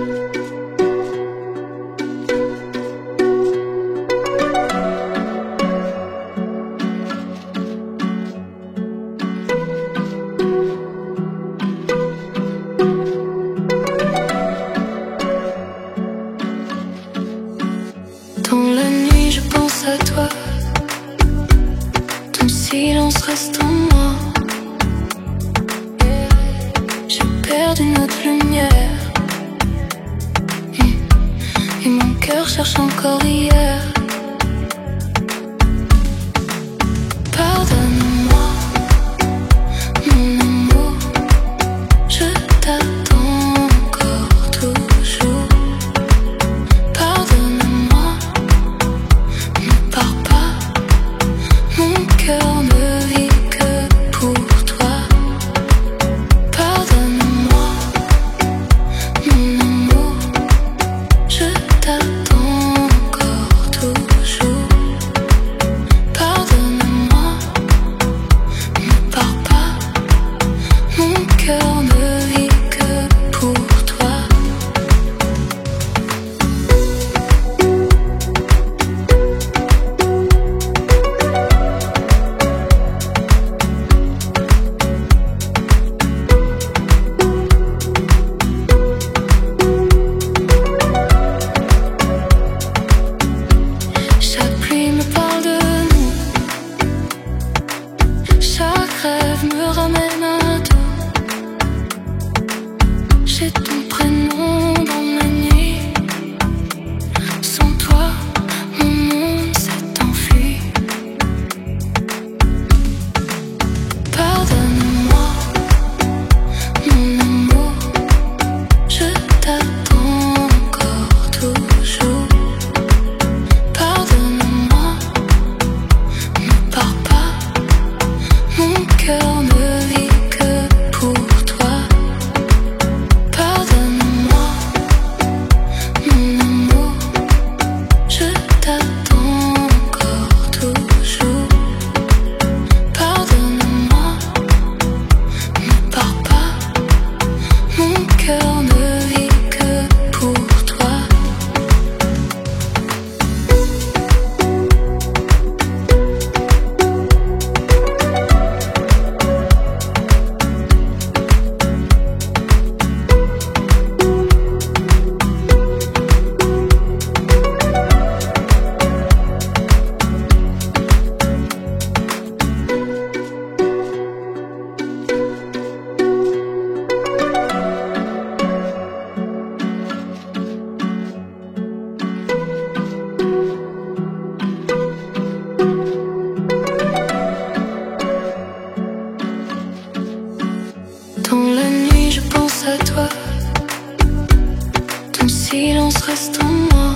Dans la nuit je pense à toi, ton silence reste en moi. J'ai perdu notre lumière, et mon cœur cherche encore hier. Pardonne-moi, mon amour, je t'attends encore toujours. Pardonne-moi, ne pars pas, mon cœur ne vit que pour toi. Pardonne-moi, mon amour, je t'attends encore toujours. Pardonne-moi, ne pars pas, mon cœur ne vit que pour toi. Chaque pluie me parle de nous, chaque rêve me ramène à toi. J'ai ton prénom dans ma nuit, sans toi mon monde s'est enfui. Pardonne-moi, mon amour, je t'attends encore toujours. Pardonne-moi, ne pars pas, mon cœur ne vit que pour toi. Pardonne-moi, mon amour, je t'attends encore toujours. Pardonne-moi, ne pars pas, mon cœur ne vit que pour toi. Dans la nuit je pense à toi, ton silence reste en moi.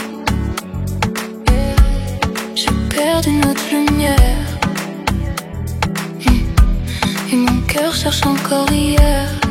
J'ai perdu notre lumière, et mon cœur cherche encore hier.